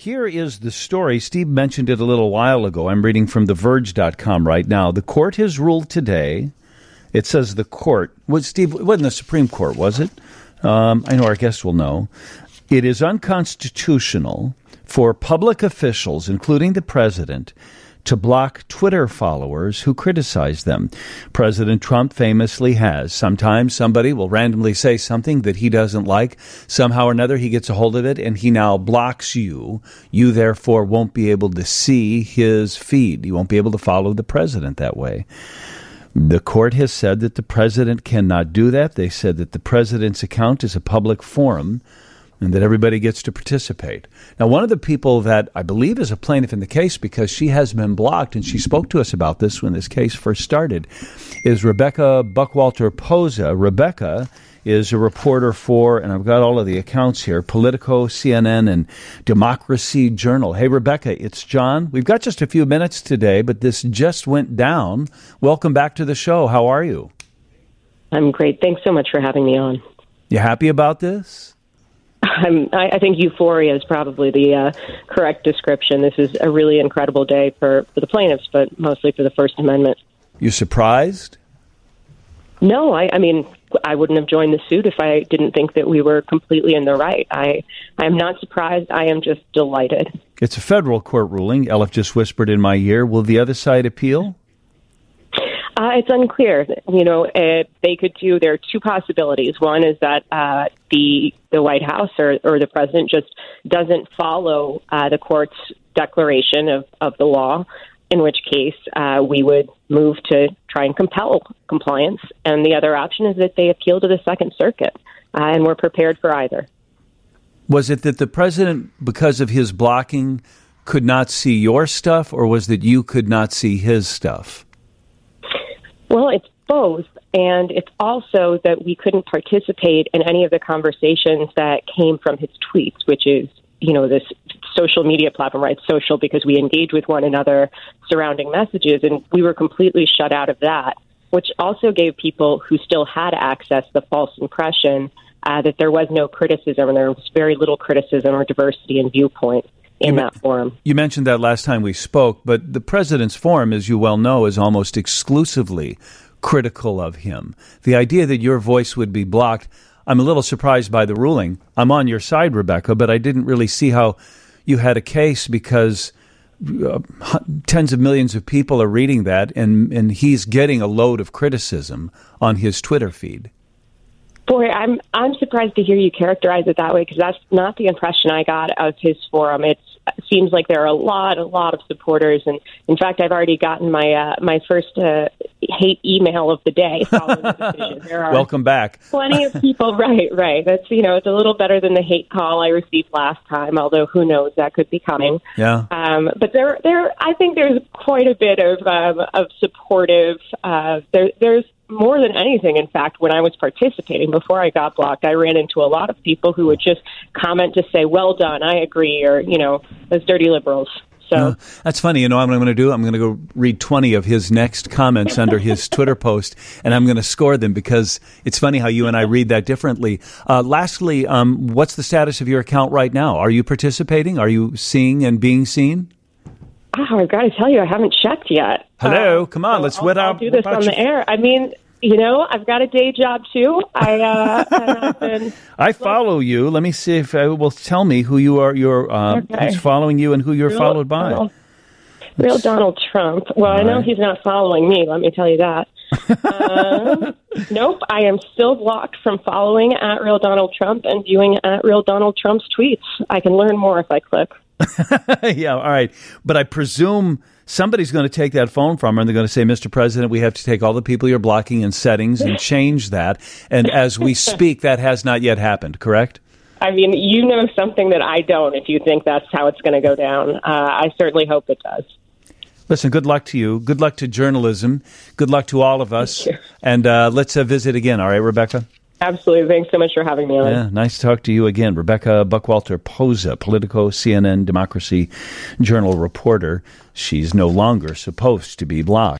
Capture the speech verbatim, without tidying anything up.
Here is the story. Steve mentioned it a little while ago. I'm reading from the verge dot com right now. The court has ruled today. It says the court. Was Steve? It wasn't the Supreme Court, was it? Um, I know our guests will know. It is unconstitutional for public officials, including the president, to block Twitter followers who criticize them. President Trump famously has. Sometimes somebody will randomly say something that he doesn't like. Somehow or another, he gets a hold of it, and he now blocks you. You, therefore, won't be able to see his feed. You won't be able to follow the president that way. The court has said that the president cannot do that. They said that the president's account is a public forum, and that everybody gets to participate. Now, one of the people that I believe is a plaintiff in the case, because she has been blocked, and she spoke to us about this when this case first started, is Rebecca Buckwalter-Posa. Rebecca is a reporter for, and I've got all of the accounts here, Politico, C N N, and Democracy Journal. Hey, Rebecca, it's John. We've got just a few minutes today, but this just went down. Welcome back to the show. How are you? I'm great. Thanks so much for having me on. You happy about this? I'm, I, I think euphoria is probably the uh, correct description. This is a really incredible day for, for the plaintiffs, but mostly for the First Amendment. You surprised? No, I, I mean, I wouldn't have joined the suit if I didn't think that we were completely in the right. I I am not surprised. I am just delighted. It's a federal court ruling. Elif just whispered in my ear. Will the other side appeal? Uh, it's unclear. You know, uh, they could do, there are two possibilities. One is that uh, the the White House or, or the president just doesn't follow uh, the court's declaration of, of the law, in which case uh, we would move to try and compel compliance. And the other option is that they appeal to the Second Circuit, uh, and we're prepared for either. Was it that the president, because of his blocking, could not see your stuff, or was that you could not see his stuff? Well, it's both, and it's also that we couldn't participate in any of the conversations that came from his tweets, which is, you know, this social media platform, right? Social, because we engage with one another surrounding messages, and we were completely shut out of that, which also gave people who still had access the false impression uh, that there was no criticism, and there was very little criticism or diversity in viewpoint in that forum. You mentioned that last time we spoke, but the president's forum, as you well know, is almost exclusively critical of him. The idea that your voice would be blocked, I'm a little surprised by the ruling. I'm on your side, Rebecca, but I didn't really see how you had a case, because uh, tens of millions of people are reading that, and, and he's getting a load of criticism on his Twitter feed. Boy, I'm I'm surprised to hear you characterize it that way, because that's not the impression I got of his forum. It's, it seems like there are a lot, a lot of supporters, and in fact, I've already gotten my uh, my first uh, hate email of the day following the decision. There are Welcome back. Plenty of people, right, right. That's, you know, it's a little better than the hate call I received last time, although who knows, that could be coming. Yeah. Um, but there, there, I think there's quite a bit of um, of supportive. Uh, there, there's. More than anything, in fact, when I was participating before I got blocked, I ran into a lot of people who would just comment to say, well done, I agree, or, you know, those dirty liberals. So no, that's funny. You know what I'm going to do? I'm going to go read twenty of his next comments under his Twitter post, and I'm going to score them, because it's funny how you and I read that differently. Uh, lastly, um, what's the status of your account right now? Are you participating? Are you seeing and being seen? Oh, I've got to tell you, I haven't checked yet. Hello, uh, come on, so let's I'll, whip I'll out. do this on the air. I mean, you know, I've got a day job too. I uh, and I've been. I follow you. Let me see if I will tell me who you are. You're uh, okay. Who's following you and who you're Real followed by. Donald, real Donald Trump. Well, All I know right. he's not following me. Let me tell you that. uh, nope, I am still blocked from following at Real Donald Trump and viewing at Real Donald Trump's tweets. I can learn more if I click. Yeah, all right. But I presume somebody's going to take that phone from her, and they're going to say, Mister President, we have to take all the people you're blocking in settings and change that. And as we speak, that has not yet happened, correct? I mean, you know something that I don't if you think that's how it's going to go down. Uh, I certainly hope it does. Listen, good luck to you. Good luck to journalism. Good luck to all of us. Thank you. And uh, let's uh, visit again. All right, Rebecca? Absolutely. Thanks so much for having me on. Yeah, nice to talk to you again. Rebecca Buckwalter-Posa, Politico, C N N, Democracy Journal reporter. She's no longer supposed to be blocked.